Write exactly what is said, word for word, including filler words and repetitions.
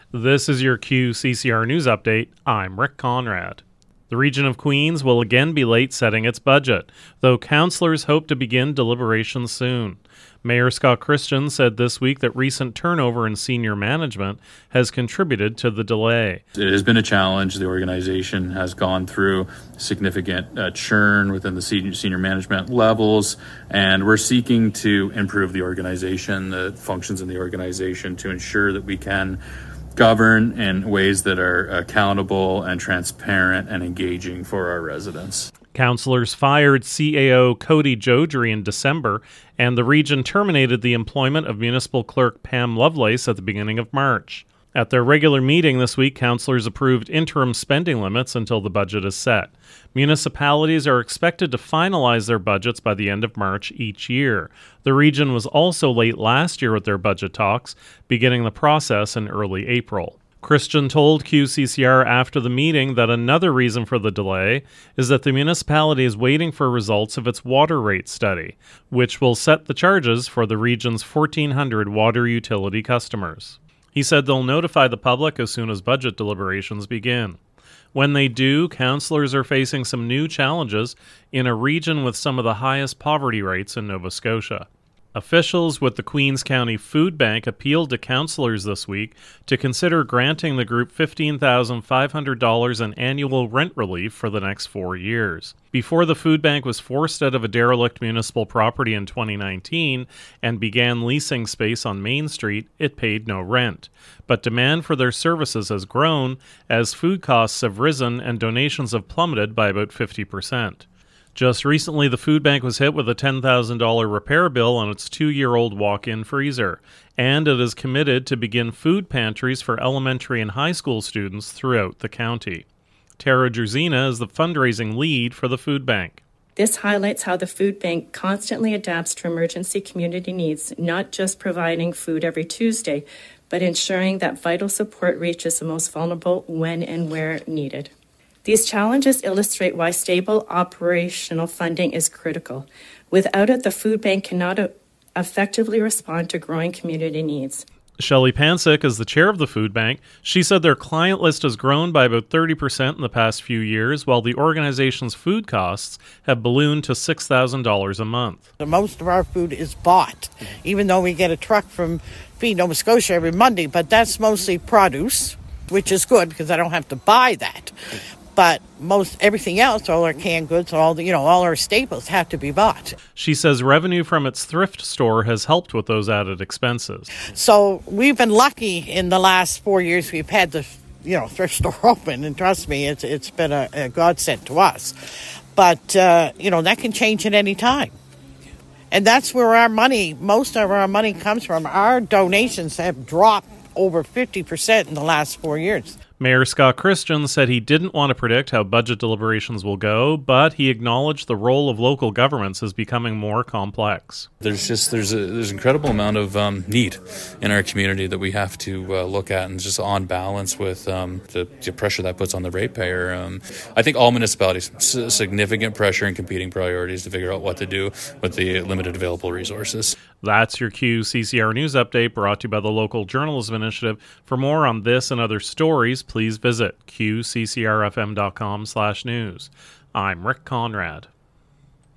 This is your Q C C R News Update. I'm Rick Conrad. The region of Queens will again be late setting its budget, though councillors hope to begin deliberations soon. Mayor Scott Christian said this week that recent turnover in senior management has contributed to the delay. It has been a challenge. The organization has gone through significant uh, churn within the senior, senior management levels, and we're seeking to improve the organization, the functions in the organization, to ensure that we can govern in ways that are accountable and transparent and engaging for our residents. Councillors fired C A O Cody Jodry in December, and the region terminated the employment of Municipal Clerk Pam Lovelace at the beginning of March. At their regular meeting this week, councillors approved interim spending limits until the budget is set. Municipalities are expected to finalize their budgets by the end of March each year. The region was also late last year with their budget talks, beginning the process in early April. Christian told Q C C R after the meeting that another reason for the delay is that the municipality is waiting for results of its water rate study, which will set the charges for the region's fourteen hundred water utility customers. He said they'll notify the public as soon as budget deliberations begin. When they do, councillors are facing some new challenges in a region with some of the highest poverty rates in Nova Scotia. Officials with the Queens County Food Bank appealed to councillors this week to consider granting the group fifteen thousand five hundred dollars in annual rent relief for the next four years. Before the food bank was forced out of a derelict municipal property in twenty nineteen and began leasing space on Main Street, it paid no rent. But demand for their services has grown as food costs have risen and donations have plummeted by about fifty percent. Just recently, the food bank was hit with a ten thousand dollars repair bill on its two-year-old walk-in freezer, and it is committed to begin food pantries for elementary and high school students throughout the county. Tara Jerzina is the fundraising lead for the food bank. This highlights how the food bank constantly adapts to emergency community needs, not just providing food every Tuesday, but ensuring that vital support reaches the most vulnerable when and where needed. These challenges illustrate why stable operational funding is critical. Without it, the food bank cannot effectively respond to growing community needs. Shelley Pansick is the chair of the food bank. She said their client list has grown by about thirty percent in the past few years, while the organization's food costs have ballooned to six thousand dollars a month. Most of our food is bought, even though we get a truck from Feed Nova Scotia every Monday, but that's mostly produce, which is good because I don't have to buy that. But most everything else, all our canned goods, all the, you know, all our staples have to be bought. She says revenue from its thrift store has helped with those added expenses. So we've been lucky in the last four years we've had the, you know, thrift store open, and trust me, it's it's been a, a godsend to us. But uh, you know, that can change at any time. And that's where our money, most of our money comes from. Our donations have dropped over fifty percent in the last four years. Mayor Scott Christian said he didn't want to predict how budget deliberations will go, but he acknowledged the role of local governments is becoming more complex. There's just there's a there's an incredible amount of um, need in our community that we have to uh, look at, and just on balance with um, the, the pressure that puts on the ratepayer. Um, I think all municipalities s- significant pressure and competing priorities to figure out what to do with the limited available resources. That's your Q C C R News Update, brought to you by the Local Journalism Initiative. For more on this and other stories, please visit Q C C R F M dot com slash news. I'm Rick Conrad.